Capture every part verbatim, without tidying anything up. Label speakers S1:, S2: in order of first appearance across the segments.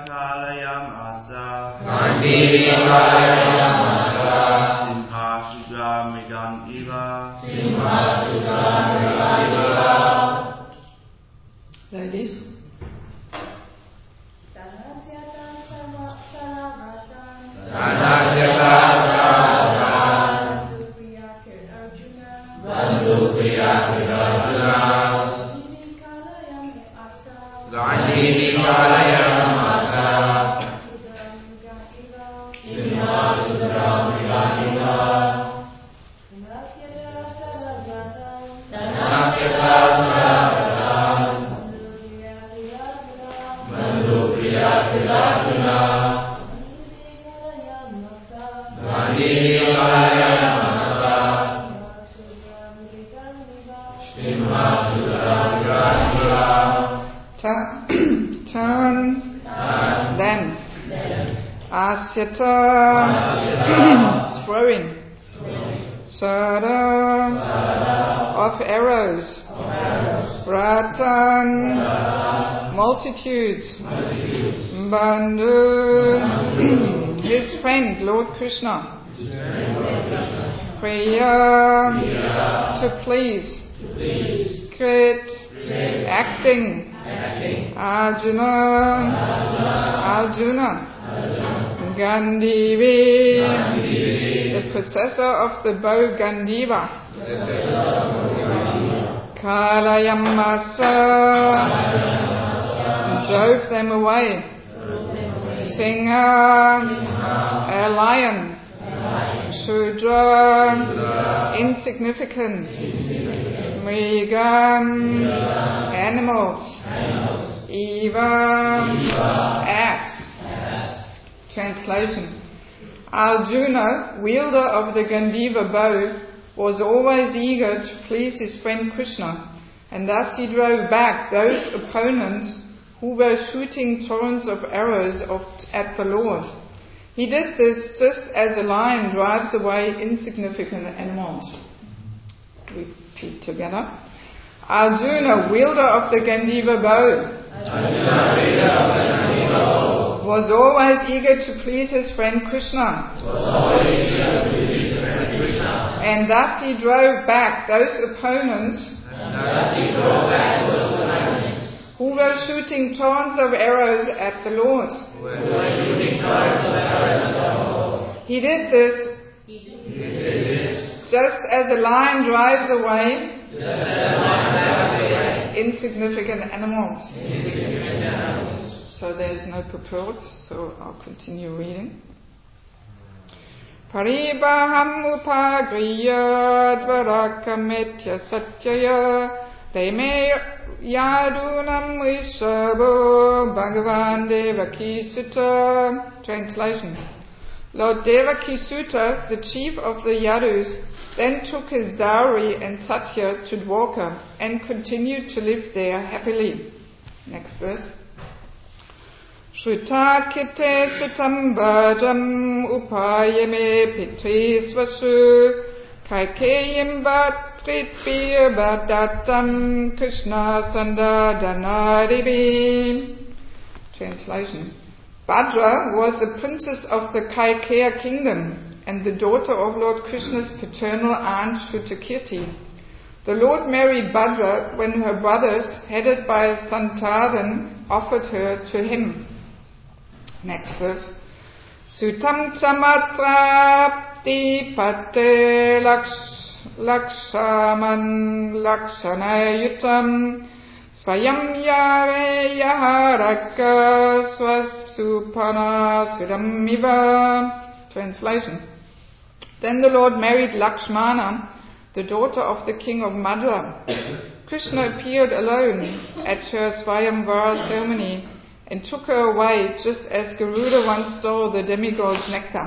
S1: kalayamasa
S2: Gandhi kalayamasa
S1: Simha Sudra Mrigan Iva
S2: Simha Sudra Mrigan Iva.
S3: Ladies.
S4: Danasyata Salavatan
S2: Danasyata Salavatan
S4: Bandhu Priya Kiran Arjuna
S2: Bandhu Priya Kiran Arjuna Gandhi kalayamasa Simha Sudra Mrigan Iva Danasyata Salavatan Bandhu Priya Kiran Arjuna Gandhi kalayamasa Simha Sudra Mrigan Iva.
S3: Turn, then, asyata, throwing, sada, of arrows, ratan, multitudes, bandhu, his friend Lord Krishna, priya, to please, krit, acting, Arjuna, Arjuna, Gandivi, the possessor of the bow Gandiva, Kalayamasa, drove them away, Singha, a lion, Shudra, insignificant, Mrigan, animals, Eva, ass. Translation. Arjuna, wielder of the Gandiva bow, was always eager to please his friend Krishna, and thus he drove back those opponents who were shooting torrents of arrows at the Lord. He did this just as a lion drives away insignificant animals. Repeat together. Arjuna, wielder of the Gandiva bow, was always eager to please his friend Krishna, and thus he drove back those opponents who were shooting torrents of arrows at the Lord. He did this just as a lion drives away insignificant animals. So there's no purport, so I'll continue reading. Paribaham upagriya dvarakametya satyaya reme yadunam rishabho bhagavan devaki sutta. Translation. Lord Devaki Sutta, the chief of the Yadus, then took his dowry and Satya to Dwarka and continued to live there happily. Next verse. Shruta kite sutam bhajam upayame pitri svasu kaikeyim bhatritpir bhadatam Krishna sandadanadibi. Translation. Bhadra was the princess of the Kaikeya kingdom and the daughter of Lord Krishna's paternal aunt Shrutakirti. The Lord married Bhadra when her brothers, headed by Santadan, offered her to him. Next verse. Sutam chamatrapti pate lakshaman lakshanayutam Swayam yare yaharaka swasupana sudamiva. Translation. Then the Lord married Lakshmana, the daughter of the king of Madra. Krishna appeared alone at her Swayamvara ceremony and took her away just as Garuda once stole the demigod's nectar.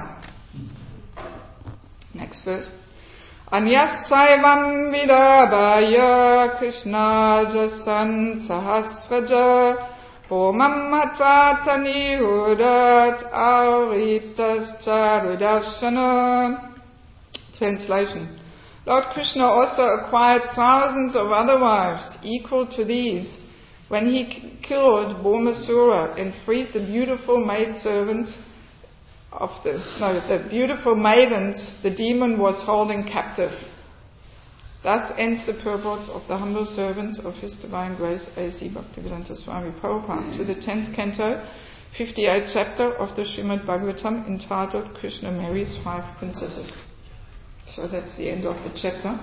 S3: Next verse. Anyasaivam vidabhaya Krishna jasan sahasraja Pomam matvatani hudat aritas charudarshana. Translation. Lord Krishna also acquired thousands of other wives equal to these, when he k- killed Bhaumasura and freed the beautiful maidservants of the, no, the beautiful maidens the demon was holding captive. Thus ends the purport of the humble servants of His Divine Grace A C Bhaktivedanta Swami Prabhupada to the tenth canto, fifty-eighth chapter of the Srimad Bhagavatam, entitled Krishna Marries Five Princesses. So that's the end of the chapter.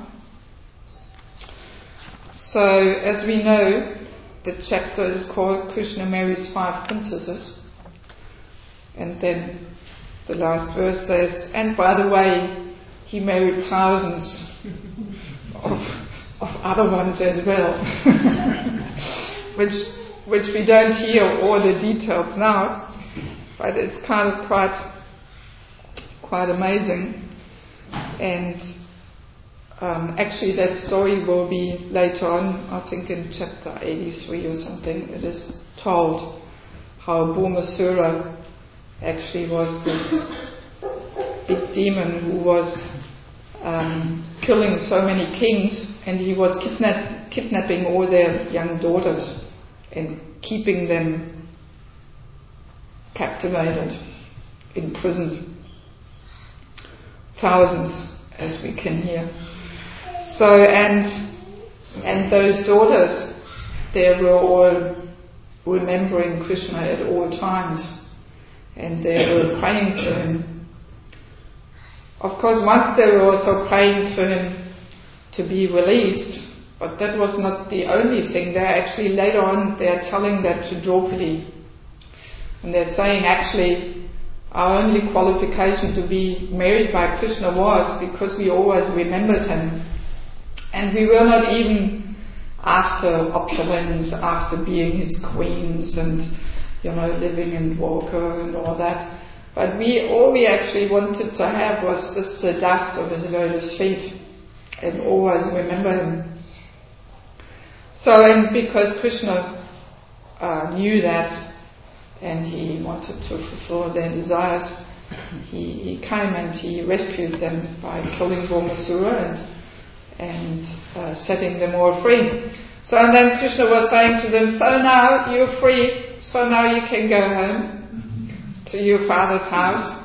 S3: So, as we know, the chapter is called Krishna Marries Five Princesses. And then the last verse says, and by the way, he married thousands of, of other ones as well. which which we don't hear all the details now, but it's kind of quite quite amazing. And um, actually that story will be later on, I think in chapter eighty-three or something, it is told how Bhaumasura actually was this big demon who was um, killing so many kings, and he was kidnap- kidnapping all their young daughters and keeping them captivated, imprisoned. Thousands, as we can hear. So, and and those daughters, they were all remembering Krishna at all times, and they were praying to him. Of course, once they were also praying to him to be released, but that was not the only thing. They're actually, later on, they're telling that to Draupadi. And they're saying, actually, our only qualification to be married by Krishna was because we always remembered him. And we were not even after opulence, after being his queens and, you know, living in Dwarka and all that. But we, all we actually wanted to have was just the dust of his lotus feet and always remember him. So, and because Krishna uh, knew that and he wanted to fulfill their desires, he, he came and he rescued them by killing Bhaumasura and, and uh, setting them all free. So, and then Krishna was saying to them, so now you're free, so now you can go home to your father's house.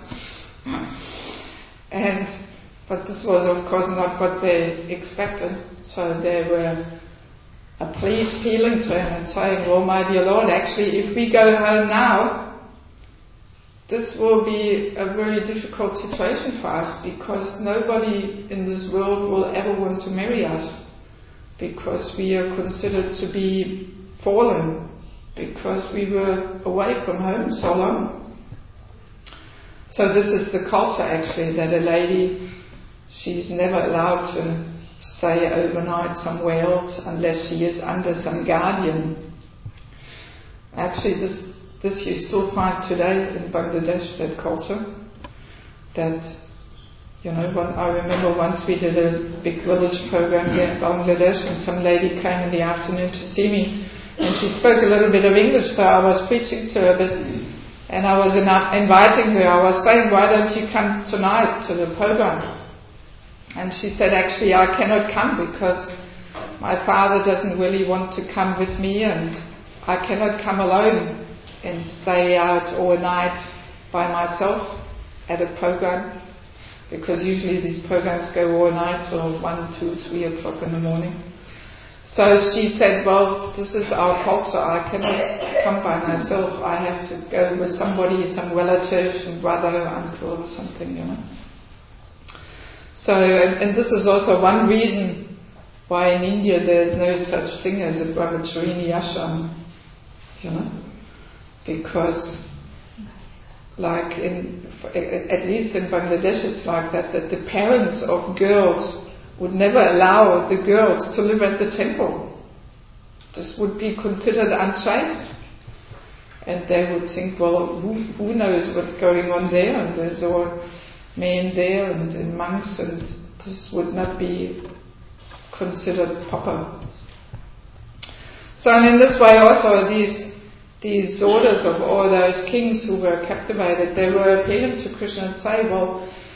S3: And but this was of course not what they expected. So they were appealing to him and saying, well, my dear Lord, actually if we go home now, this will be a very difficult situation for us, because nobody in this world will ever want to marry us, because we are considered to be fallen, because we were away from home so long. So this is the culture actually, that a lady, she's never allowed to stay overnight somewhere else unless she is under some guardian. Actually this this you still find today in Bangladesh, that culture. That, you know, one, I remember once we did a big village program here in Bangladesh, and some lady came in the afternoon to see me, and she spoke a little bit of English, so I was preaching to her a bit. And I was inviting her, I was saying, why don't you come tonight to the program? And she said, actually I cannot come because my father doesn't really want to come with me, and I cannot come alone and stay out all night by myself at a program, because usually these programs go all night till one, two, three o'clock in the morning. So she said, well, this is our culture, I cannot come by myself, I have to go with somebody, some relative, some brother, uncle or something, you know. So, and, and this is also one reason why in India there's no such thing as a brahmacharini ashram, you know, because like in, at least in Bangladesh it's like that, that the parents of girls would never allow the girls to live at the temple. This would be considered unchaste. And they would think, well, who, who knows what's going on there? And there's all men there and, and monks, and this would not be considered proper. So, and in this way also these these daughters of all those kings who were captivated, they were appealing to Krishna and say, well,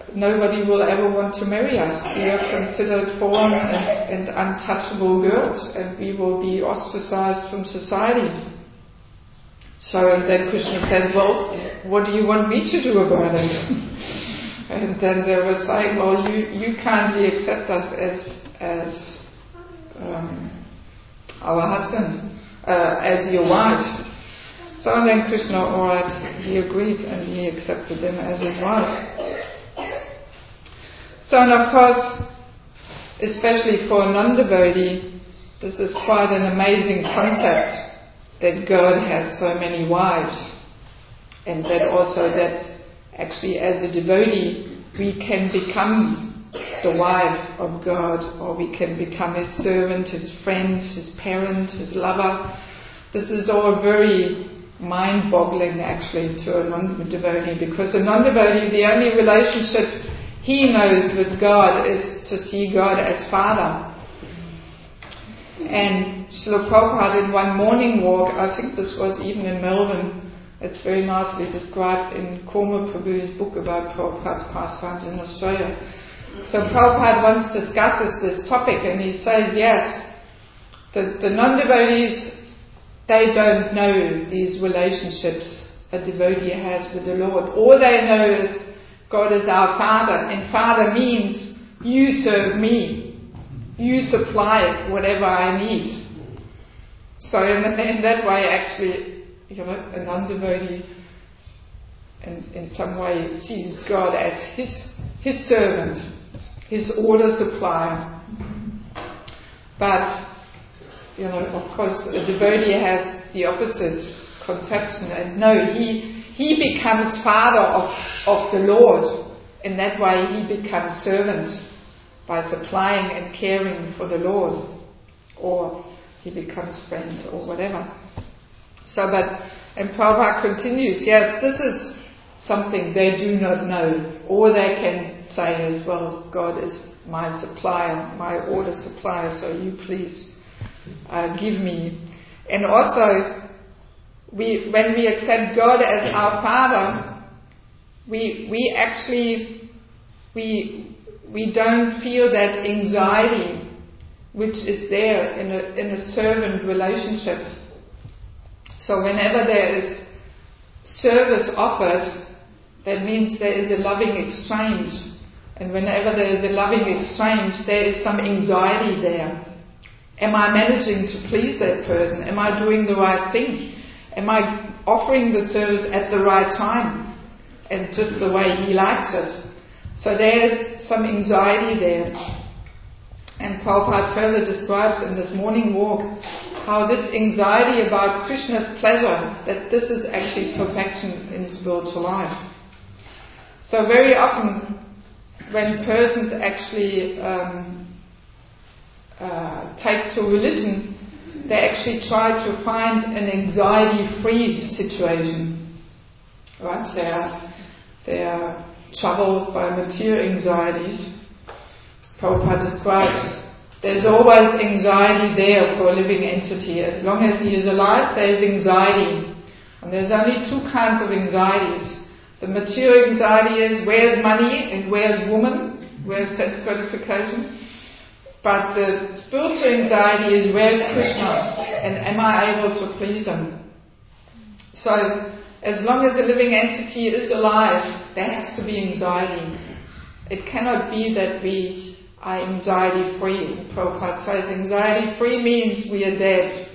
S3: nobody will ever want to marry us. We are considered fallen and, and untouchable girls, and we will be ostracized from society. So then Krishna says, well, what do you want me to do about it? And then they were saying, well, you, you kindly accept us as as um, our husband, uh, as your wife. So then Krishna, alright, he agreed and he accepted them as his wife. So, and of course, especially for a non-devotee, this is quite an amazing concept that God has so many wives, and that also that actually as a devotee we can become the wife of God, or we can become his servant, his friend, his parent, his lover. This is all very mind-boggling actually to a non-devotee, because a non-devotee, the only relationship he knows with God is to see God as Father. And Srila Prabhupada in one morning walk, I think this was even in Melbourne, it's very nicely described in Korma Prabhu's book about Prabhupada's pastimes in Australia. So Prabhupada once discusses this topic and he says, yes, the, the non-devotees, they don't know these relationships a devotee has with the Lord. All they know is God is our Father, and Father means you serve me, you supply whatever I need. So in, in that way actually, you know, a non-devotee in, in some way sees God as his, his servant, his order supplier. But, you know, of course, a devotee has the opposite conception, and no, he he becomes father of, of the Lord. In that way he becomes servant by supplying and caring for the Lord, or he becomes friend or whatever. So, but, and Prabhupada continues, yes, this is something they do not know. Or they can say as well, God is my supplier, my order supplier, so you please uh, give me. And also, we, when we accept God as our Father, we we actually we we don't feel that anxiety which is there in a in a servant relationship. So whenever there is service offered, that means there is a loving exchange. And whenever there is a loving exchange, there is some anxiety there. Am I managing to please that person? Am I doing the right thing? Am I offering the service at the right time and just the way he likes it? So there is some anxiety there. And Prabhupada further describes in this morning walk how this anxiety about Krishna's pleasure, that this is actually perfection in spiritual life. So very often when persons actually um, uh, take to religion, they actually try to find an anxiety-free situation. Right? They are, they are troubled by material anxieties. Prabhupada describes there's always anxiety there for a living entity. As long as he is alive, there is anxiety. And there's only two kinds of anxieties. The material anxiety is where's money and where's woman, where's sense gratification. But the spiritual anxiety is where's Krishna and am I able to please him? So as long as a living entity is alive, there has to be anxiety. It cannot be that we are anxiety free. Prabhupada says anxiety free means we are dead.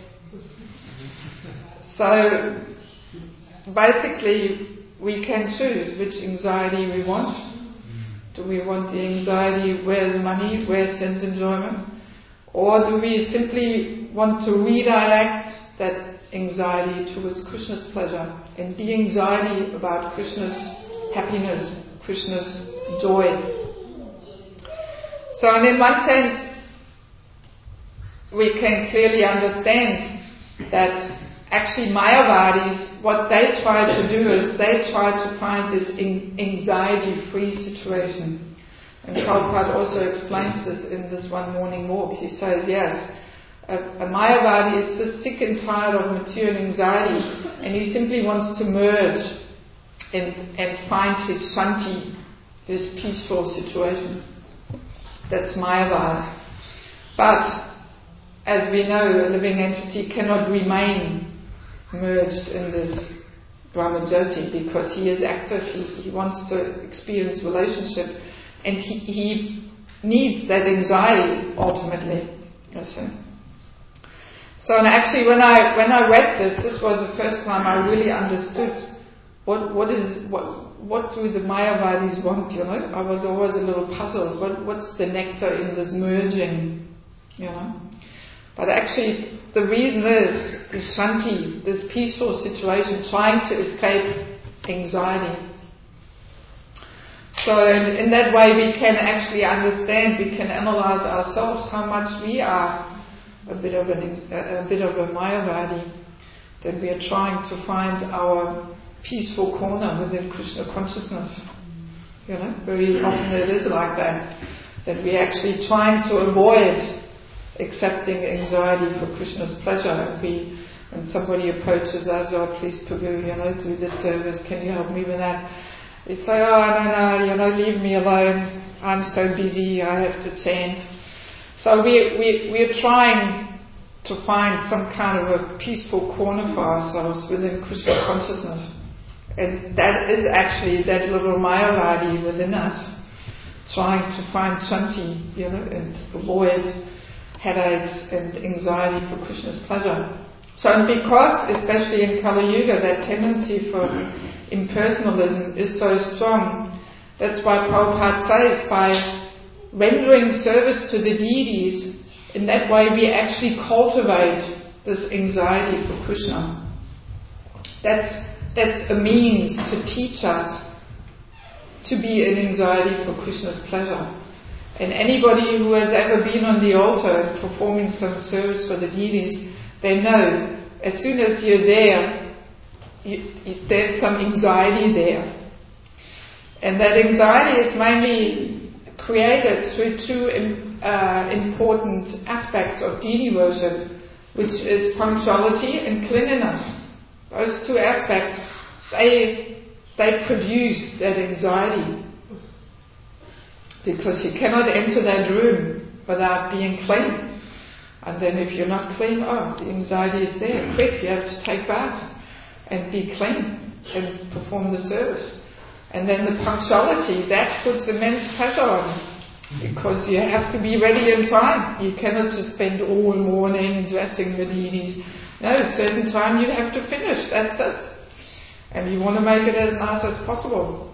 S3: So basically we can choose which anxiety we want. Do we want the anxiety, where's money, where's sense enjoyment? Or do we simply want to redirect that anxiety towards Krishna's pleasure and be anxiety about Krishna's happiness, Krishna's joy? So, and in one sense, we can clearly understand that actually Mayavadis, what they try to do is they try to find this anxiety-free situation. And Prabhupada also explains this in this one morning walk. He says, yes, a, a Mayavadi is just sick and tired of material anxiety and he simply wants to merge and, and find his shanti this peaceful situation. That's Mayavad. But, as we know, a living entity cannot remain merged in this Brahmajyoti because he is active, he, he wants to experience relationship, and he, he needs that anxiety ultimately. You see. So and actually when I when I read this, this was the first time I really understood what what is what what do the Mayavadis want, you know? I was always a little puzzled. What what's the nectar in this merging, you know? But actually the reason is this shanti, this peaceful situation, trying to escape anxiety. So in, in that way we can actually understand, we can analyze ourselves how much we are a bit of an a, a bit of a Mayavadi, that we are trying to find our peaceful corner within Krishna consciousness. You know, very often it is like that, that we're actually trying to avoid accepting anxiety for Krishna's pleasure. We, when somebody approaches us, oh please Prabhu, you know, do this service, can you help me with that? We say, oh no, no, you know, leave me alone, I'm so busy, I have to chant. So we, we, we're trying to find some kind of a peaceful corner for ourselves within Krishna consciousness. And that is actually that little Mayavadi within us, trying to find shanti, you know, and avoid headaches and anxiety for Krishna's pleasure. So and because, especially in Kali Yuga, that tendency for impersonalism is so strong, that's why Prabhupada says, by rendering service to the deities, in that way we actually cultivate this anxiety for Krishna. That's, that's a means to teach us to be in anxiety for Krishna's pleasure. And anybody who has ever been on the altar and performing some service for the deities, they know as soon as you're there, you, you, there's some anxiety there. And that anxiety is mainly created through two uh, important aspects of deity worship, which is punctuality and cleanliness. Those two aspects, they, they produce that anxiety. Because you cannot enter that room without being clean. And then if you're not clean, oh, the anxiety is there. Quick, you have to take bath and be clean and perform the service. And then the punctuality, that puts immense pressure on you. Because you have to be ready in time. You cannot just spend all morning dressing the deities. No, a certain time you have to finish, that's it. And you want to make it as nice as possible.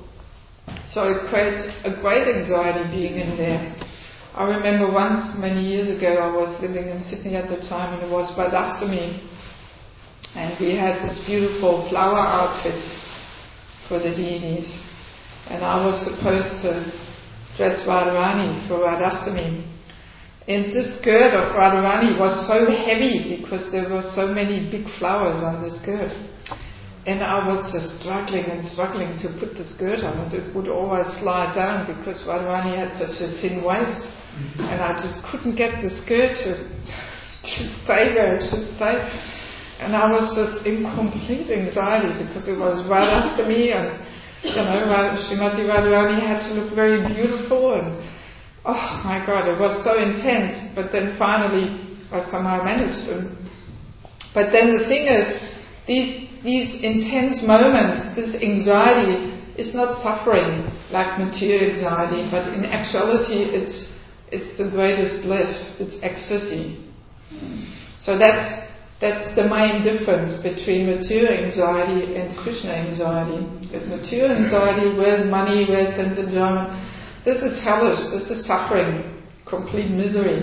S3: So it creates a great anxiety being in there. I remember once, many years ago, I was living in Sydney at the time, and it was Radhastami, and we had this beautiful flower outfit for the deities, and I was supposed to dress Radharani for Radhastami. And this skirt of Radharani was so heavy because there were so many big flowers on the skirt. And I was just struggling and struggling to put the skirt on, and it would always slide down because Radharani had such a thin waist, mm-hmm. and I just couldn't get the skirt to, to stay where it should stay. And I was just in complete anxiety because it was Radhastami, and you know, Srimati Radharani had to look very beautiful, and oh my God, it was so intense. But then finally I somehow managed to. But then the thing is, these These intense moments, this anxiety is not suffering like material anxiety, but in actuality it's it's the greatest bliss, it's ecstasy. So that's that's the main difference between material anxiety and Krishna anxiety. With material anxiety, where's money, where's sense enjoyment, this is hellish, this is suffering, complete misery.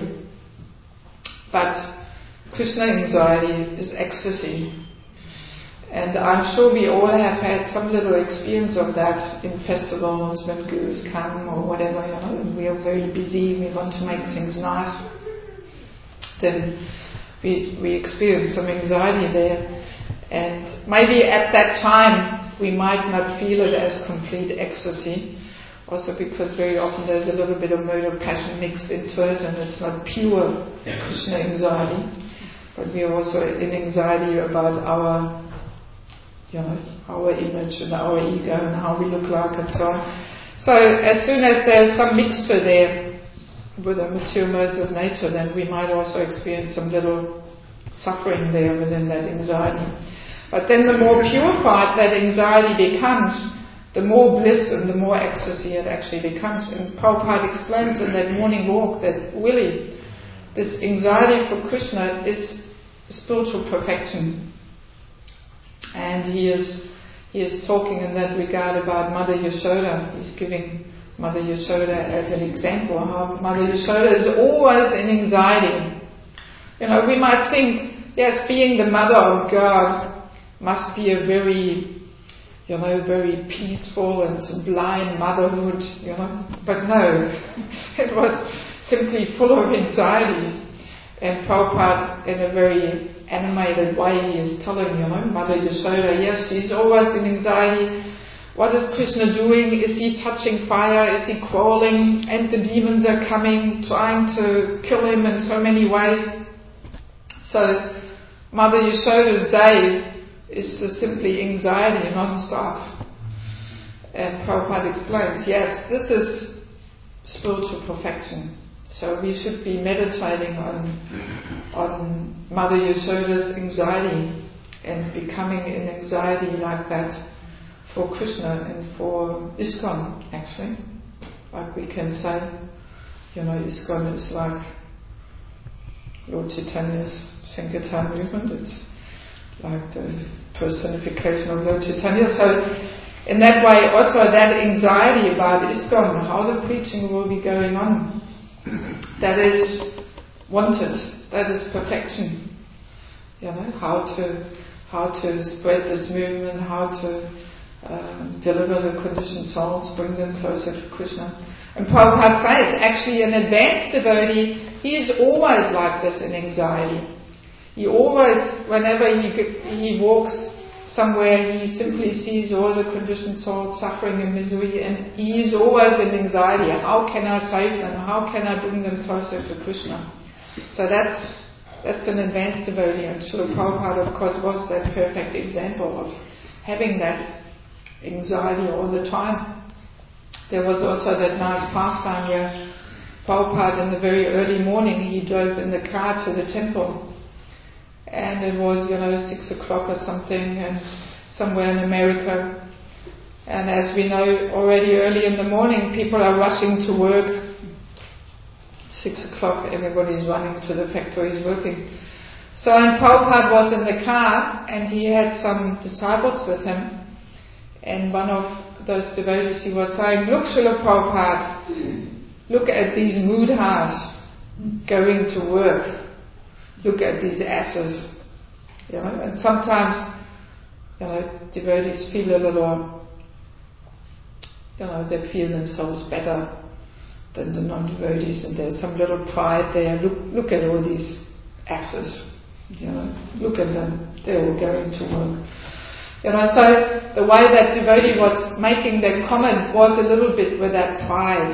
S3: But Krishna anxiety is ecstasy. And I'm sure we all have had some little experience of that in festivals when gurus come or whatever, you know, and we are very busy, we want to make things nice. Then we we experience some anxiety there. And maybe at that time we might not feel it as complete ecstasy, also because very often there's a little bit of mode of passion mixed into it and it's not pure Krishna anxiety. But we are also in anxiety about our you know, our image and our ego and how we look like and so on. So as soon as there's some mixture there with the material modes of nature, then we might also experience some little suffering there within that anxiety. But then the more purified that anxiety becomes, the more bliss and the more ecstasy it actually becomes. And Prabhupada explains in that morning walk that really this anxiety for Krishna is spiritual perfection. And he is he is talking in that regard about Mother Yashoda. He's giving Mother Yashoda as an example, how Mother Yashoda is always in anxiety. You know, we might think, yes, being the mother of God must be a very, you know, very peaceful and sublime motherhood, you know. But no, it was simply full of anxieties. And Prabhupada, in a very animated way, he is telling, you know, Mother Yashoda, yes, she's always in anxiety. What is Krishna doing? Is he touching fire? Is he crawling? And the demons are coming, trying to kill him in so many ways. So, Mother Yashoda's day is just simply anxiety non-stop. And Prabhupada explains, yes, this is spiritual perfection. So we should be meditating on on Mother Yashoda's anxiety and becoming in anxiety like that for Krishna and for ISKCON, actually. Like we can say, you know, ISKCON is like Lord Chaitanya's Sankirtan movement. It's like the personification of Lord Chaitanya. So in that way also that anxiety about ISKCON, how the preaching will be going on, that is wanted, that is perfection. You know, how to how to spread this movement, how to um, deliver the conditioned souls, bring them closer to Krishna. And Prabhupada says, actually an advanced devotee, he is always like this in anxiety. He always, whenever he he walks somewhere, he simply sees all the conditioned souls suffering in misery, and he is always in anxiety. How can I save them? How can I bring them closer to Krishna? So that's that's an advanced devotee, and Srila Prabhupada, of course, was that perfect example of having that anxiety all the time. There was also that nice pastime where Prabhupada, in the very early morning, he drove in the car to the temple. And it was, you know, six o'clock or something, and somewhere in America. And as we know, already early in the morning, people are rushing to work. Six o'clock, everybody's running to the factories working. So, and Prabhupada was in the car, and he had some disciples with him. And one of those devotees, he was saying, "Look, Srila Prabhupada, look at these mudhas going to work. Look at these asses." You know, and sometimes, you know, devotees feel a little, you know, they feel themselves better than the non-devotees, and there's some little pride there. Look, look at all these asses. You know, look at them. They're all going to work. You know, so the way that devotee was making that comment was a little bit with that pride.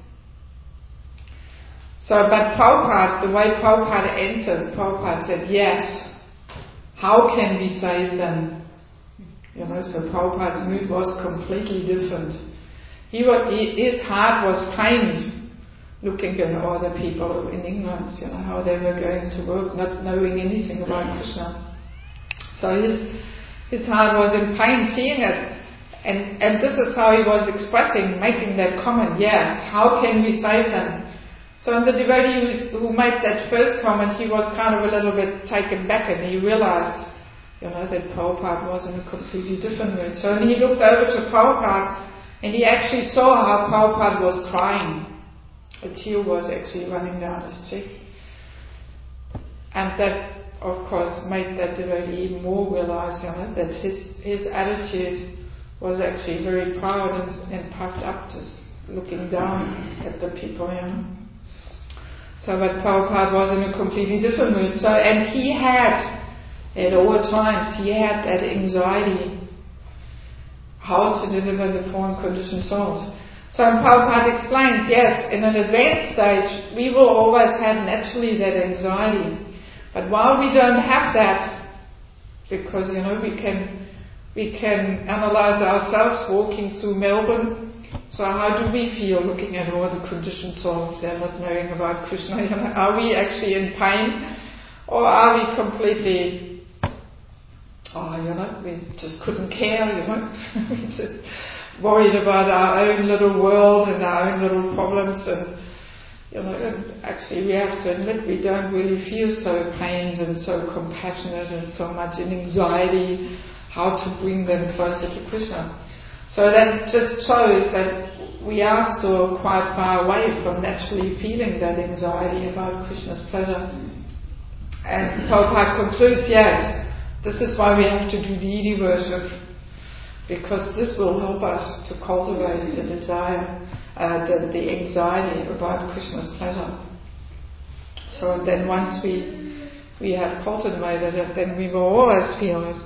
S3: So, but Prabhupada, the way Prabhupada answered, Prabhupada said, yes, how can we save them? You know, so Prabhupada's mood was completely different. He was, he, his heart was pained looking at all the people in ignorance, you know, how they were going to work, not knowing anything about Krishna. So his his heart was in pain seeing it. And, and this is how he was expressing, making that comment, yes, how can we save them? So the devotee who made that first comment, he was kind of a little bit taken back, and he realized, you know, that Prabhupada was in a completely different mood. So he looked over to Prabhupada, and he actually saw how Prabhupada was crying. A tear was actually running down his cheek. And that, of course, made that devotee even more realize, you know, that his his attitude was actually very proud and, and puffed up, just looking down at the people, you know. So, but Prabhupada was in a completely different mood. So, and he had, at all times, he had that anxiety, how to deliver the four conditioned souls. So, and Prabhupada explains, yes, in an advanced stage, we will always have naturally that anxiety. But while we don't have that, because, you know, we can we can analyze ourselves walking through Melbourne. So how do we feel looking at all the conditioned souls there not knowing about Krishna? You know, are we actually in pain? Or are we completely, oh, you know, we just couldn't care, you know? We just worried about our own little world and our own little problems, and, you know, and actually we have to admit we don't really feel so pained and so compassionate and so much in anxiety how to bring them closer to Krishna. So that just shows that we are still quite far away from naturally feeling that anxiety about Krishna's pleasure. And Prabhupada concludes, yes, this is why we have to do deity worship, because this will help us to cultivate the desire, uh, the, the anxiety about Krishna's pleasure. So then once we we have cultivated it, then we will always feel it.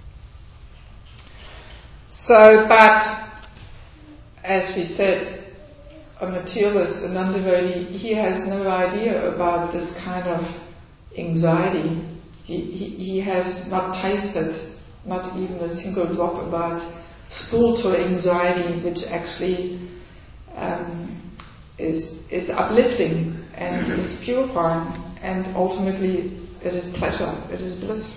S3: So, but, as we said, a materialist, a non-devotee, he has no idea about this kind of anxiety. He, he, he has not tasted, not even a single drop about spiritual anxiety, which actually um, is, is uplifting and is purifying, and ultimately it is pleasure, it is bliss.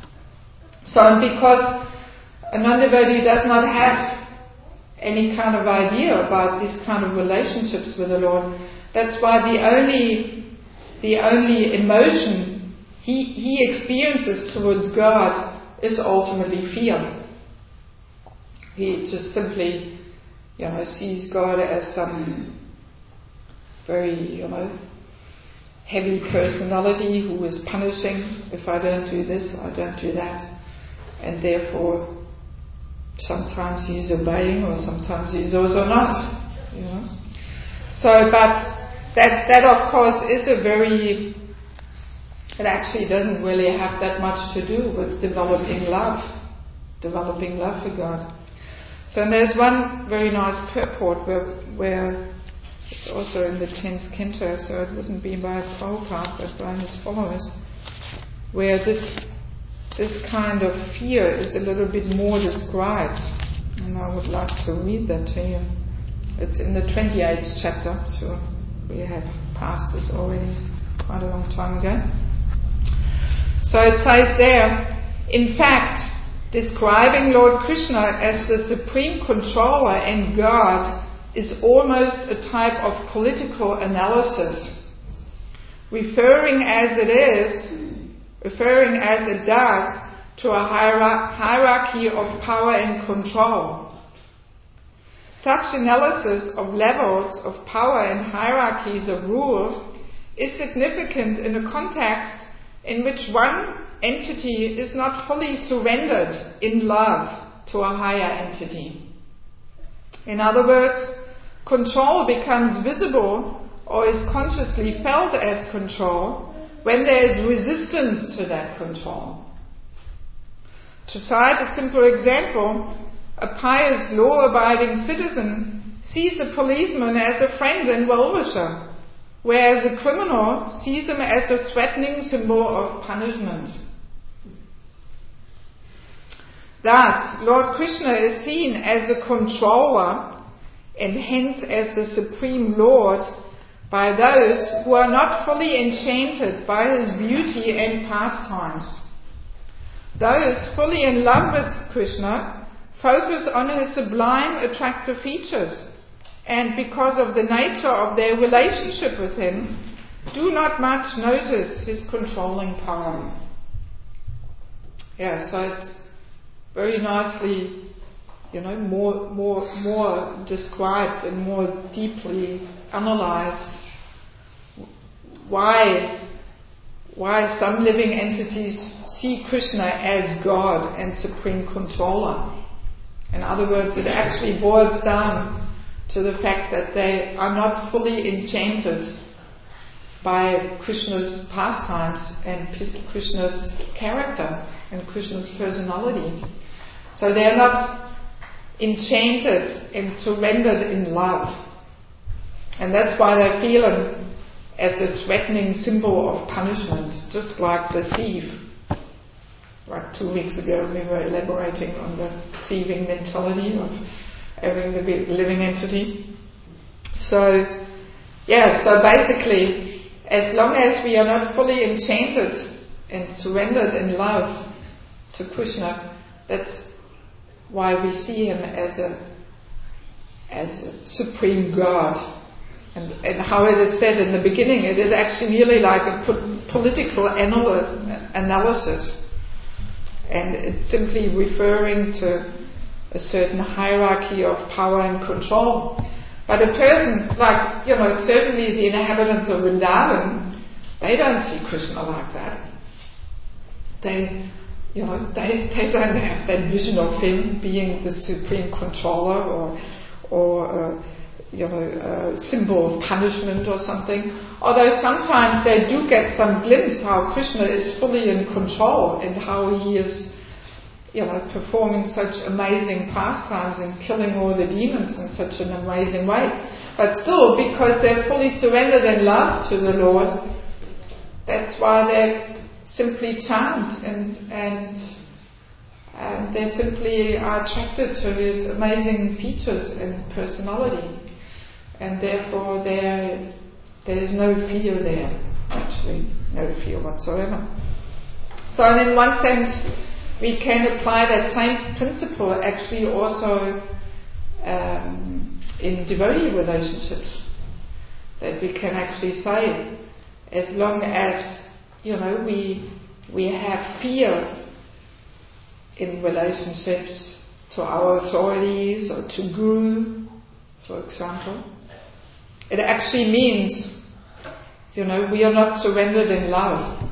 S3: So, because a non-devotee does not have any kind of idea about these kind of relationships with the Lord, that's why the only the only emotion he he experiences towards God is ultimately fear. He just simply, you know, sees God as some very, you know, heavy personality who is punishing. If I don't do this, I don't do that, and therefore sometimes he is obeying, or sometimes he is also not, you know. So, but that that of course is a very, it actually doesn't really have that much to do with developing love, developing love for God. So and there's one very nice purport where, where it's also in the tenth canto, so it wouldn't be by Prabhupada but by his followers, where this This kind of fear is a little bit more described, and I would like to read that to you. It's in the twenty-eighth chapter, so we have passed this already quite a long time ago. So it says there, in fact, describing Lord Krishna as the supreme controller and God is almost a type of political analysis, referring as it is referring as it does to a hierarchy of power and control. Such analysis of levels of power and hierarchies of rule is significant in a context in which one entity is not fully surrendered in love to a higher entity. In other words, control becomes visible or is consciously felt as control when there is resistance to that control. To cite a simple example, a pious, law-abiding citizen sees a policeman as a friend and well-wisher, whereas a criminal sees him as a threatening symbol of punishment. Thus, Lord Krishna is seen as a controller and hence as the Supreme Lord by those who are not fully enchanted by his beauty and pastimes. Those fully in love with Krishna focus on his sublime, attractive features, and because of the nature of their relationship with him, do not much notice his controlling power. Yeah, so it's very nicely, you know, more, more, more described and more deeply analyzed why why some living entities see Krishna as God and supreme controller. In other words, it actually boils down to the fact that they are not fully enchanted by Krishna's pastimes and Krishna's character and Krishna's personality. So they are not enchanted and surrendered in love. And that's why they feel him as a threatening symbol of punishment, just like the thief. like two weeks ago we were elaborating on the thieving mentality of every living entity. So, yeah, so basically, as long as we are not fully enchanted and surrendered in love to Krishna, that's why we see him as a as a supreme God. And, and how it is said in the beginning, it is actually merely like a po- political anal- analysis. And it's simply referring to a certain hierarchy of power and control. But a person, like, you know, certainly the inhabitants of Vrindavan, they don't see Krishna like that. They, you know, they, they don't have that vision of him being the supreme controller or, or uh, you know, a symbol of punishment or something. Although sometimes they do get some glimpse how Krishna is fully in control and how he is, you know, performing such amazing pastimes and killing all the demons in such an amazing way. But still, because they're fully surrendered in love to the Lord, that's why they simply chant and and and they simply are attracted to his amazing features and personality. And therefore there there is no fear there, actually, no fear whatsoever. So in one sense, we can apply that same principle actually also um, in devotee relationships. That we can actually say, as long as, you know, we we have fear in relationships to our authorities or to Guru, for example, it actually means, you know, we are not surrendered in love,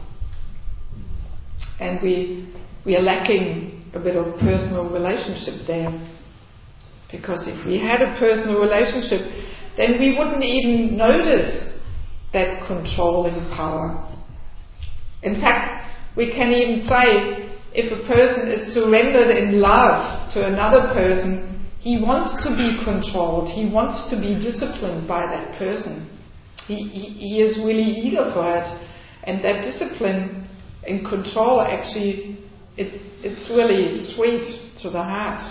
S3: and we we are lacking a bit of personal relationship there. Because if we had a personal relationship, then we wouldn't even notice that controlling power. In fact, we can even say, if a person is surrendered in love to another person, he wants to be controlled, he wants to be disciplined by that person. He, he, he is really eager for it. And that discipline and control actually, it's it's really sweet to the heart.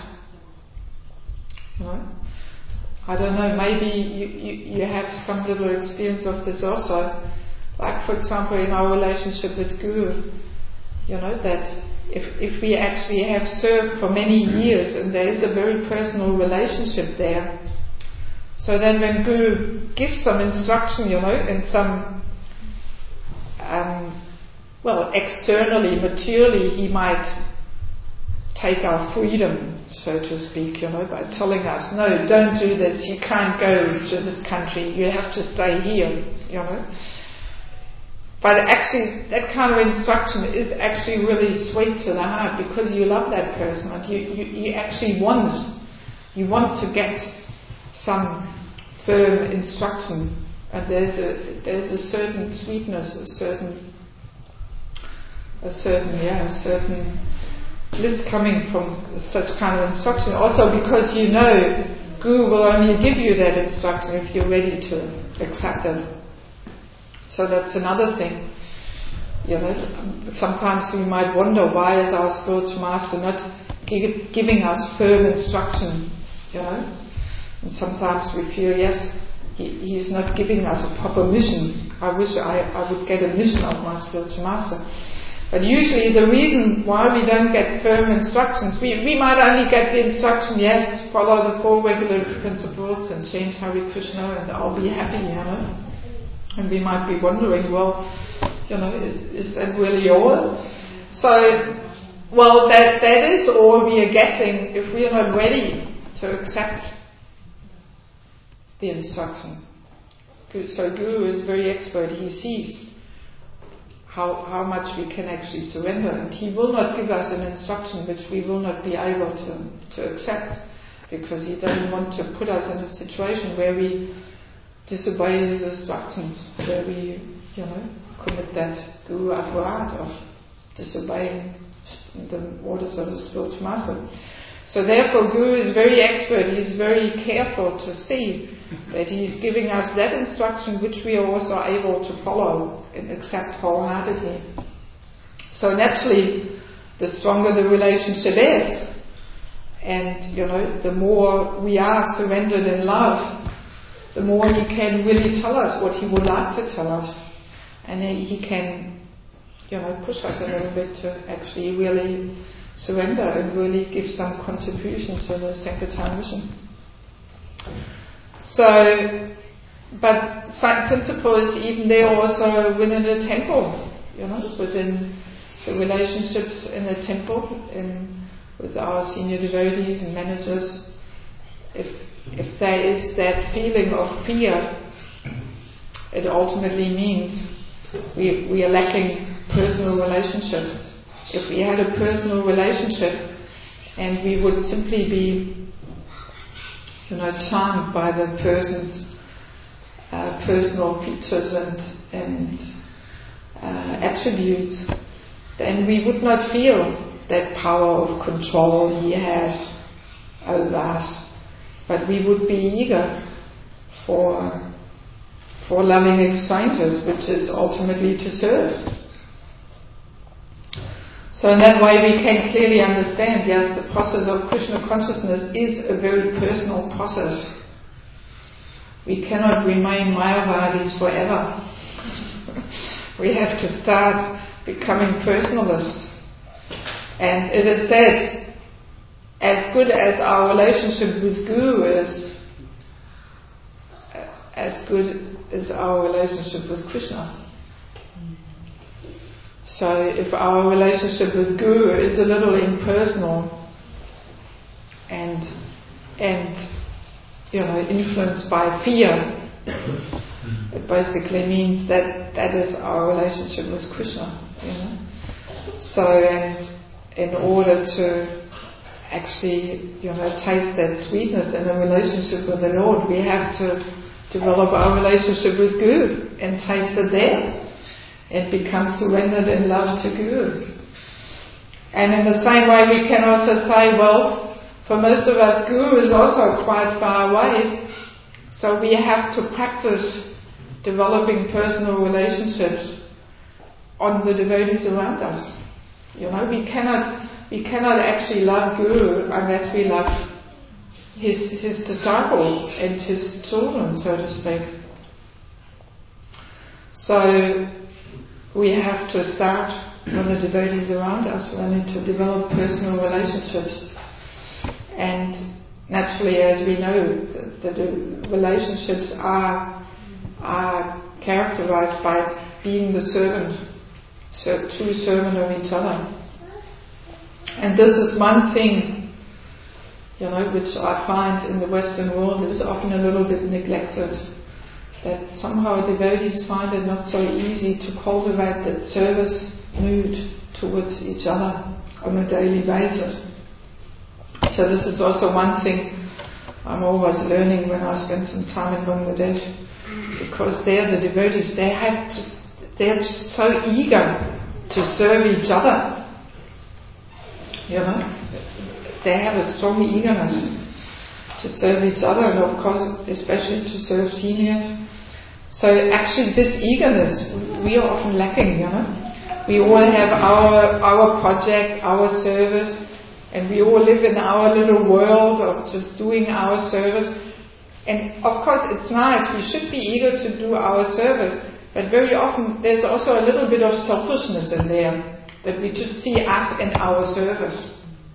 S3: You know? I don't know, maybe you, you, you have some little experience of this also. Like, for example, in our relationship with Guru, you know, that if if we actually have served for many years and there is a very personal relationship there, so then when Guru gives some instruction, you know, and some, um, well, externally, materially, he might take our freedom, so to speak, you know, by telling us, no, don't do this, you can't go to this country, you have to stay here, you know. But actually, that kind of instruction is actually really sweet to the heart, because you love that person and you, you, you actually want, you want to get some firm instruction, and there's a there's a certain sweetness, a certain a certain yeah, a certain bliss coming from such kind of instruction. Also because you know Guru will only give you that instruction if you're ready to accept it. So that's another thing. You know, sometimes we might wonder, why is our spiritual master not gi- giving us firm instruction? You know, and sometimes we feel, yes, he, he is not giving us a proper mission. I wish I, I would get a mission of my spiritual master. But usually the reason why we don't get firm instructions, we, we might only get the instruction, yes, follow the four regulatory principles and change Hare Krishna and I'll be happy, you know. And we might be wondering, well, you know, is, is that really all? So, well, that that is all we are getting if we are not ready to accept the instruction. So Guru is very expert. He sees how how much we can actually surrender, and he will not give us an instruction which we will not be able to, to accept, because he doesn't want to put us in a situation where we disobey his instructions, where we, you know, commit that Guru aparad of disobeying the orders of the spiritual master. So therefore Guru is very expert, he is very careful to see that he is giving us that instruction which we are also able to follow and accept wholeheartedly. So naturally the stronger the relationship is. And, you know, the more we are surrendered in love, the more he can really tell us what he would like to tell us. And he can, you know, push us a little bit to actually really surrender and really give some contribution to the Sankirtan mission. So, but same principle is even there also within the temple, you know, within the relationships in the temple, in with our senior devotees and managers. If if there is that feeling of fear, it ultimately means we we are lacking personal relationship. If we had a personal relationship and we would simply be, you know, charmed by the person's uh, personal features and and uh, attributes, then we would not feel that power of control he has over us, but we would be eager for for loving exchanges, which is ultimately to serve. So in that way we can clearly understand, yes, the process of Krishna consciousness is a very personal process. We cannot remain Mayavadis forever. We have to start becoming personalists. And it is said, as good as our relationship with Guru is, as good as our relationship with Krishna. So if our relationship with Guru is a little impersonal and and you know influenced by fear, it basically means that that is our relationship with Krishna. You know? So and in order to actually you know taste that sweetness in a relationship with the Lord, we have to develop our relationship with Guru and taste it there. And become surrendered in love to Guru. And in the same way we can also say, well, for most of us Guru is also quite far away, so we have to practice developing personal relationships on the devotees around us. You know, we cannot we cannot actually love Guru unless we love his his disciples and his children, so to speak. So we have to start with the devotees around us. We need to develop personal relationships. And naturally, as we know, the, the relationships are are characterized by being the servant, so true servant of each other. And this is one thing, you know, which I find in the Western world is often a little bit neglected. That somehow devotees find it not so easy to cultivate that service mood towards each other on a daily basis. So this is also one thing I'm always learning when I spend some time in Bangladesh, because there the devotees, they have just, they're just so eager to serve each other. You know, they have a strong eagerness to serve each other, and of course especially to serve seniors. So actually this eagerness we are often lacking, you know. We all have our our project, our service, and we all live in our little world of just doing our service. And of course it's nice, we should be eager to do our service, but very often there's also a little bit of selfishness in there, that we just see us and our service.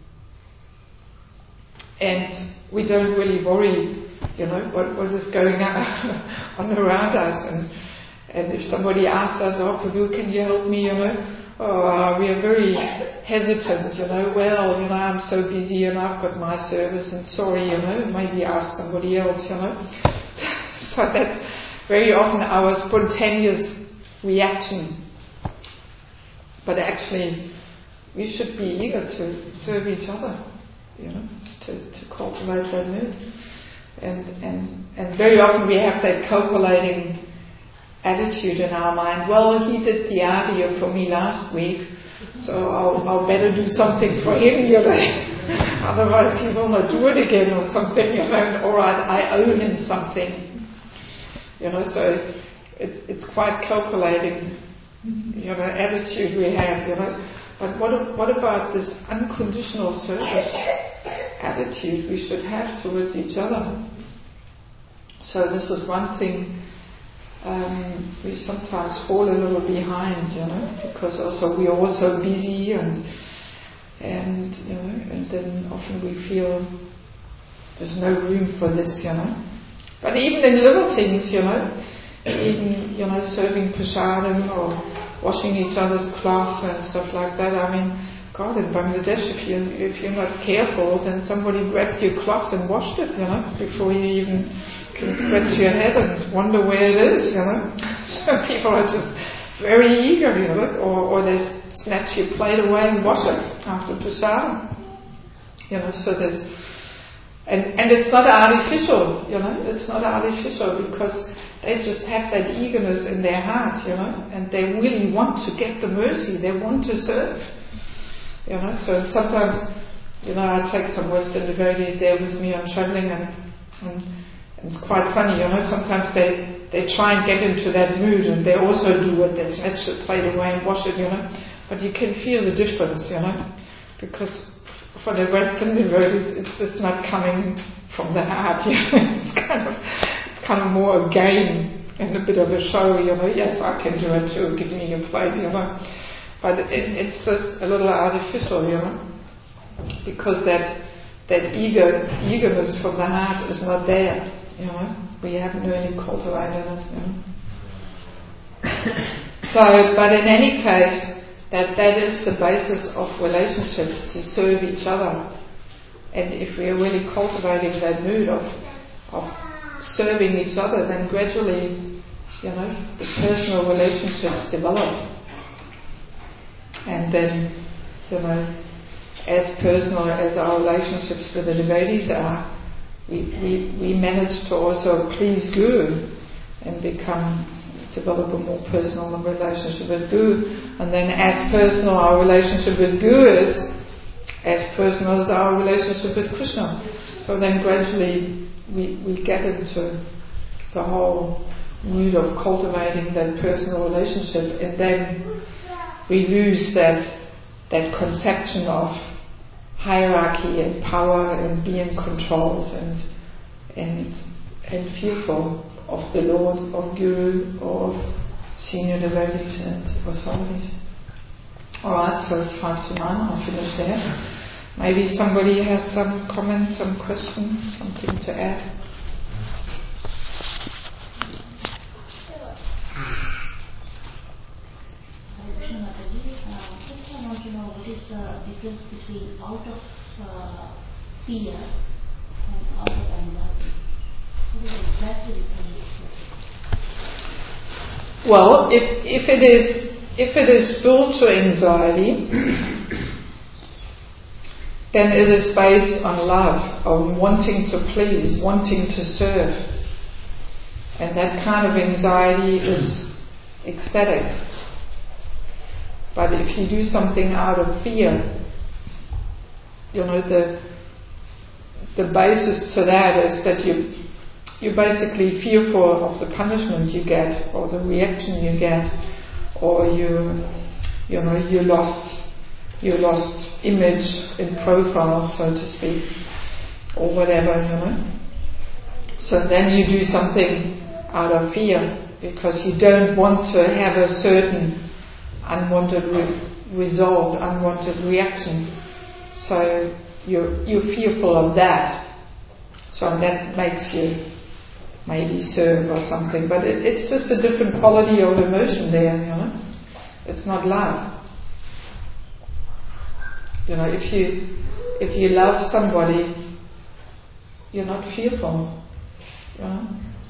S3: And we don't really worry, you know, what, what is going on, on around us. And and if somebody asks us, oh, Prabhu, can you help me, you know, oh, we are very hesitant, you know, well, you know, I'm so busy and I've got my service and sorry, you know, maybe ask somebody else, you know. So that's very often our spontaneous reaction. But actually, we should be eager to serve each other, you know, to, to cultivate that mood. And, and and very often we have that calculating attitude in our mind. Well, he did the audio for me last week, so I'll, I'll better do something for him, you know. Otherwise he will not do it again or something, you know. And, all right, I owe him something, you know. So it, it's quite calculating, you know, attitude we have, you know. But what, what about this unconditional service attitude we should have towards each other? So this is one thing um, we sometimes fall a little behind, you know, because also we are all so busy and and you know, and then often we feel there's no room for this, you know. But even in little things, you know, even you know, serving prasadam or washing each other's cloth and stuff like that. I mean, God, in Bangladesh, if you if you're not careful, then somebody grabbed your cloth and washed it, you know, before you even can scratch your head and wonder where it is, you know. So people are just very eager, you know, or, or they snatch your plate away and wash it after prasadam, you know. So there's, and and it's not artificial, you know. It's not artificial because they just have that eagerness in their heart, you know, and they really want to get the mercy. They want to serve, you know. So sometimes, you know, I take some Western devotees there with me. I'm traveling, and, and it's quite funny, you know. Sometimes they they try and get into that mood, and they also do it. They snatch the plate away and wash it, you know. But you can feel the difference, you know, because for the Western devotees, it's just not coming from the heart, you know. It's kind of kind of more a game and a bit of a show, you know. Yes, I can do it too, give me a plate, you know. But it, it's just a little artificial, you know, because that that eager eagerness from the heart is not there, you know. We haven't really cultivated it, you know. So, but in any case, that that is the basis of relationships, to serve each other. And if we are really cultivating that mood of of serving each other, then gradually, you know, the personal relationships develop. And then, you know, as personal as our relationships with the devotees are, we, we, we manage to also please Guru and become, develop a more personal relationship with Guru. And then as personal our relationship with Guru is, as personal as our relationship with Krishna. So then gradually we, we get into the whole mood of cultivating that personal relationship, and then we lose that that conception of hierarchy and power and being controlled and and and fearful of the Lord, of Guru, or of senior devotees and authorities. Alright, so it's five to nine, I'll finish there. Maybe somebody has some comment, some question, something to add.
S5: Just I want to know what is the difference between out of uh, fear and out of anxiety. What is exactly the difference?
S3: Well, if if it is if it is built to anxiety, then it is based on love, on wanting to please, wanting to serve. And that kind of anxiety is ecstatic. But if you do something out of fear, you know, the the basis to that is that you you're basically fearful of the punishment you get, or the reaction you get, or you you know, you lost you lost image in profile, so to speak, or whatever, you know. So then you do something out of fear because you don't want to have a certain unwanted re- result, unwanted reaction. So you're you're fearful of that. So that makes you maybe serve or something. But it, it's just a different quality of emotion there, you know. It's not love. You know, if you if you love somebody, you're not fearful. You know?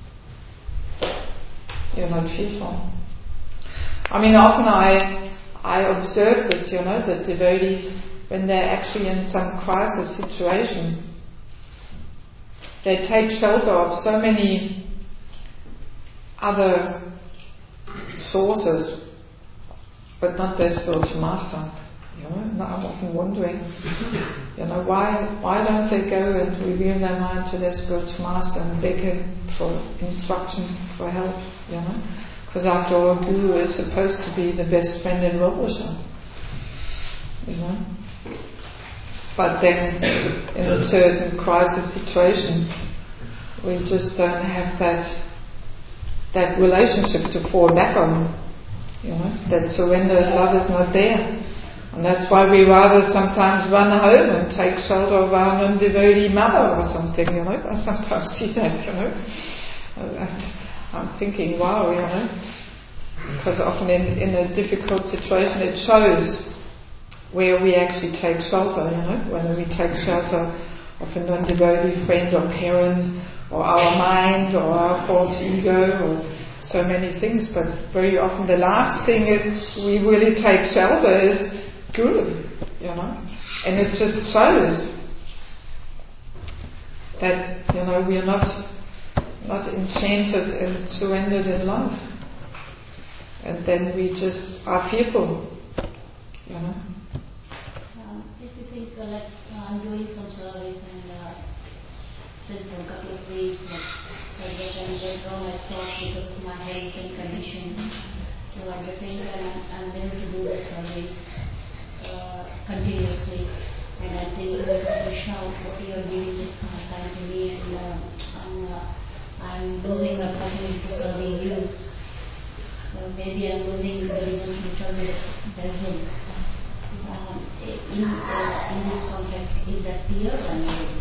S3: You're not fearful. I mean, often I I observe this, you know, that devotees, when they're actually in some crisis situation, they take shelter of so many other sources, but not their spiritual master. You know, and I'm often wondering, you know, why why don't they go and reveal their mind to their spiritual master and beg him for instruction, for help, you know? Because after all, Guru is supposed to be the best friend and well-wisher. you know. But then, in a certain crisis situation, we just don't have that that relationship to fall back on. You know, that surrendered love is not there. And that's why we rather sometimes run home and take shelter of our non-devotee mother or something, you know. I sometimes see that, you know. And I'm thinking, wow, you know. Because often in, in a difficult situation it shows where we actually take shelter, you know. Whether we take shelter of a non-devotee friend or parent or our mind or our false ego or so many things. But very often the last thing it, we really take shelter is Guru, you know, and it just shows that, you know, we are not not enchanted and surrendered in love, and then we just are fearful, you know.
S5: Um, if you think uh, like uh, I'm doing some service and uh, since for a couple of weeks, like I guess I'm get wrong my thoughts because of my health and condition. So at the same time, I'm, I'm able to do the service. Uh, continuously, and I think Krishna, what you are giving this time to me, and uh, I'm, uh, I'm losing my passion into serving you. So maybe I'm losing the devotional service as well. Um, in, uh, in this context, is that fear or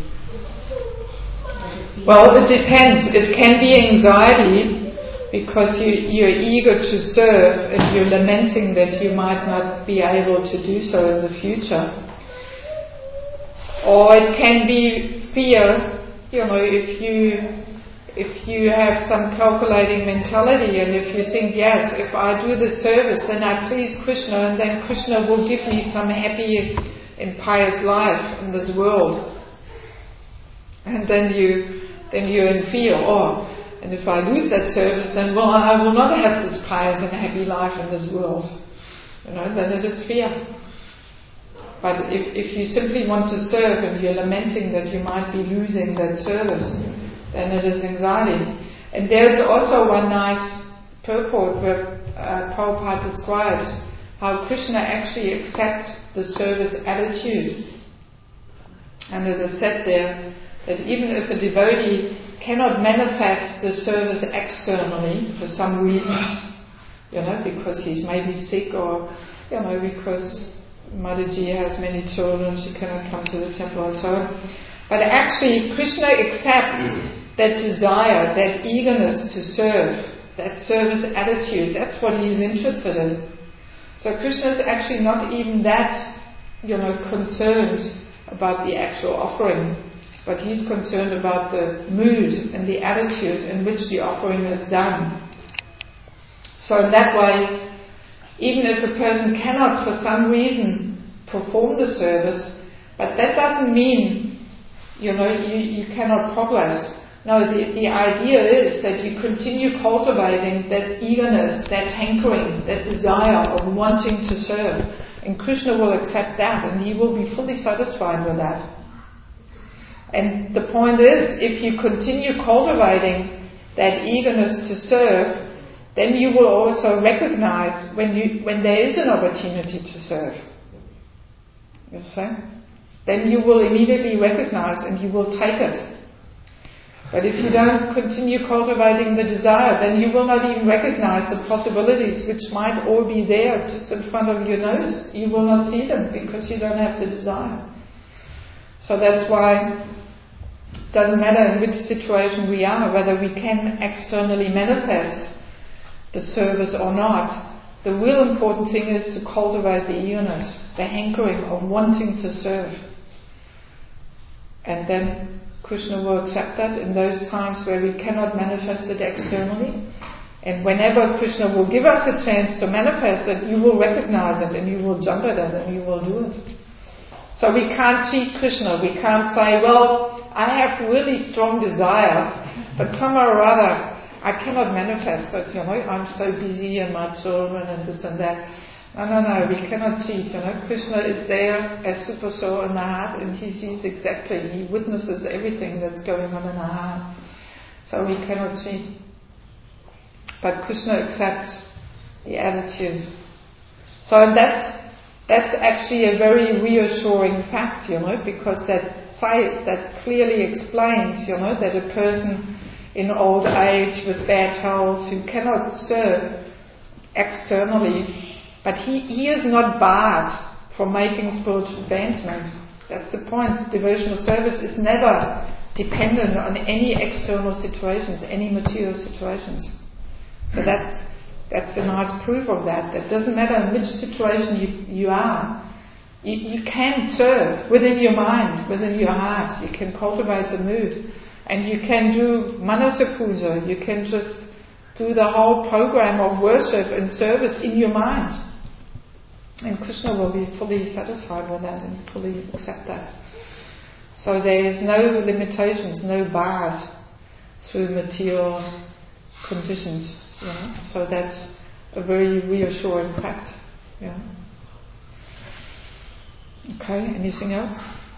S5: not?
S3: Well, it depends. It can be anxiety because you, you're eager to serve and you're lamenting that you might not be able to do so in the future. Or it can be fear, you know, if you if you have some calculating mentality and if you think, yes, if I do the service then I please Krishna and then Krishna will give me some happy and pious life in this world. And then you then you're in fear, oh, and if I lose that service, then well, I will not have this pious and happy life in this world. You know, then it is fear. But if, if you simply want to serve and you're lamenting that you might be losing that service, then it is anxiety. And there's also one nice purport where uh, Prabhupada describes how Krishna actually accepts the service attitude. And it is said there that even if a devotee cannot manifest the service externally for some reasons, you know, because he's maybe sick or, you know, because Mataji has many children, she cannot come to the temple and so on. But actually Krishna accepts that desire, that eagerness to serve, that service attitude, that's what he's interested in. So Krishna is actually not even that, you know, concerned about the actual offering. But he's concerned about the mood and the attitude in which the offering is done. So in that way, even if a person cannot for some reason perform the service, but that doesn't mean, you know, you, you cannot progress. No, the, the idea is that you continue cultivating that eagerness, that hankering, that desire of wanting to serve. And Krishna will accept that and he will be fully satisfied with that. And the point is, if you continue cultivating that eagerness to serve, then you will also recognize when you when there is an opportunity to serve. You see? Then you will immediately recognize and you will take it. But if you don't continue cultivating the desire, then you will not even recognize the possibilities which might all be there just in front of your nose. You will not see them because you don't have the desire. So that's why it doesn't matter in which situation we are, whether we can externally manifest the service or not. The real important thing is to cultivate the eagerness, the hankering of wanting to serve. And then Krishna will accept that in those times where we cannot manifest it externally. And whenever Krishna will give us a chance to manifest it, you will recognize it and you will jump at it and you will do it. So we can't cheat Krishna. We can't say, well, I have really strong desire, but somehow or other I cannot manifest it, you know, I'm so busy and my children and this and that. No, no, no, we cannot cheat, you know. Krishna is there as Super Soul in the heart and he sees exactly, he witnesses everything that's going on in our heart. So we cannot cheat. But Krishna accepts the attitude. So that's that's actually a very reassuring fact, you know, because that side, that clearly explains, you know, that a person in old age with bad health who cannot serve externally, but he, he is not barred from making spiritual advancement. That's the point. Devotional service is never dependent on any external situations, any material situations. So that's That's a nice proof of that. That doesn't matter in which situation you, you are. You, you can serve within your mind, within your heart. You can cultivate the mood. And you can do manasa puja. You can just do the whole program of worship and service in your mind. And Krishna will be fully satisfied with that and fully accept that. So there is no limitations, no bars through material conditions. Yeah, so that's a very reassuring fact. Yeah. Okay, anything else?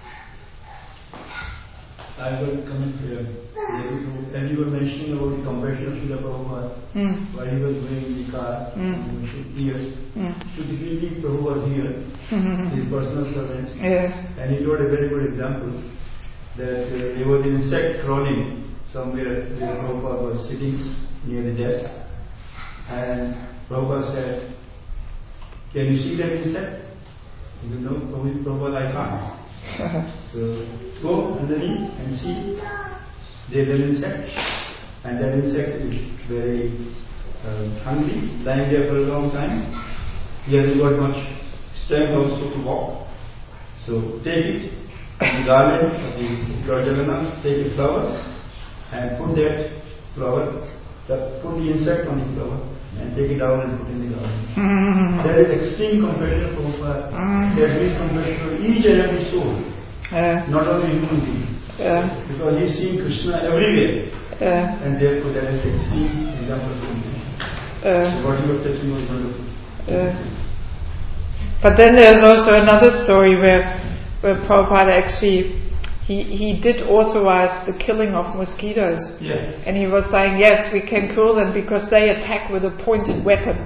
S6: I will comment here. As you were mentioning about the compassion of Srila Prabhupada, mm. while he was going in the car, mm. years, mm. Shudhikirti Prabhu was here, mm-hmm. his personal servant, yeah. and he told a very good example that uh, there was an insect crawling somewhere where Prabhupada was sitting near the desk. And Prabhupada said, "Can you see that insect?" He said, "No, Prabhupada, I can't." So go underneath and see. There's an insect, and that insect is very uh, hungry, lying there for a long time. He hasn't got much strength also to walk. So take it, the garland of the Lord Jagannath, take a flower, and put that flower, put the insect on the flower, and take it out and put in the garden. Mm-hmm. That is extreme compassion of Prabhupada. Mm-hmm. That means compassion for each and every soul, uh, not only human beings. Uh, because he is seeing Krishna everywhere, uh, and therefore that is extreme example of compassion. Uh, so what you were touching was wonderful.
S3: Uh, but then there's also another story where, where Prabhupada actually He, he did authorize the killing of mosquitoes.
S6: Yeah.
S3: And he was saying, yes, we can kill them because they attack with a pointed weapon.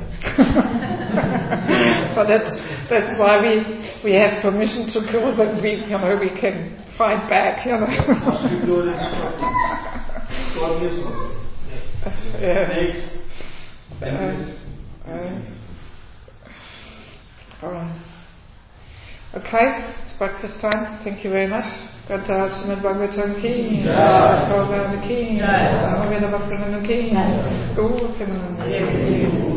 S3: So that's that's why we we have permission to kill them. We you know we can fight back, you know. All right. Okay, it's breakfast time. Thank you very much. Gata Srimad Bhagavatam ki, Prabhupada ki, Samaveda Bhaktivinoda ki, Gaur Premananda ki.